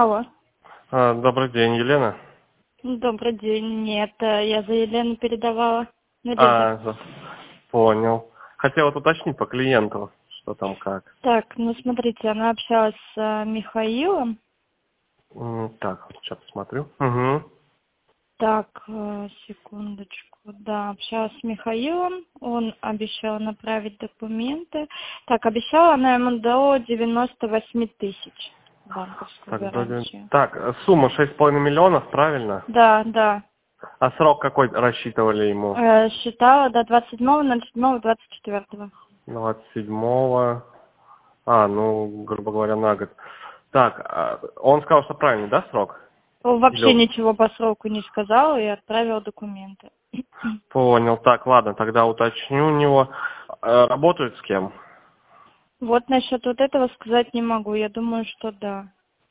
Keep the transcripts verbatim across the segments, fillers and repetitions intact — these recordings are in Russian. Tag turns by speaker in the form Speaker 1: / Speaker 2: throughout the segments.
Speaker 1: Алло.
Speaker 2: А, добрый день, Елена.
Speaker 1: Добрый день. Нет, э, я за Елену передавала.
Speaker 2: А,
Speaker 1: Надежда.
Speaker 2: за- понял. Хотел вот уточнить по клиенту, что там как.
Speaker 1: Так, ну смотрите, она общалась с э, Михаилом.
Speaker 2: М, Так, сейчас посмотрю. Угу.
Speaker 1: Так, э, секундочку. Да, общалась с Михаилом. Он обещал направить документы. Так, обещала она ему до девяноста восьми тысяч банковскую
Speaker 2: Так, вроде-
Speaker 1: гарантию.
Speaker 2: так, э, сумма шесть с половиной миллионов, правильно?
Speaker 1: Да, да.
Speaker 2: А срок какой рассчитывали ему?
Speaker 1: Э, считала до двадцать седьмого ноль седьмого двадцать четвёртого.
Speaker 2: двадцать седьмого. А, ну, грубо говоря, на год. Так, а он сказал, что правильный, да, срок?
Speaker 1: Он вообще
Speaker 2: Или-
Speaker 1: ничего по сроку не сказал и отправил документы.
Speaker 2: Понял. Так, ладно, тогда уточню у него. Э, Работают с кем?
Speaker 1: Вот насчет вот этого сказать не могу. Я думаю, что да.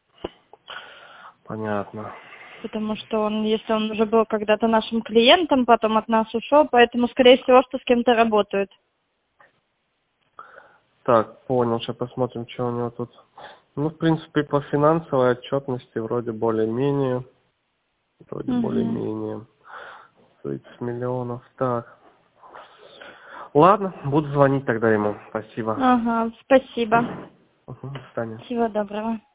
Speaker 2: Понятно.
Speaker 1: Потому что он, если он уже был когда-то нашим клиентом, потом от нас ушел, поэтому, скорее всего, что с кем-то работают.
Speaker 2: Так, понял. Сейчас посмотрим, что у него тут. Ну, в принципе, по финансовой отчетности вроде более-менее. Вроде
Speaker 1: Угу.
Speaker 2: более-менее. тридцать миллионов. Так. Ладно, буду звонить тогда ему. Спасибо.
Speaker 1: Ага, спасибо.
Speaker 2: Угу, до свидания.
Speaker 1: Всего доброго.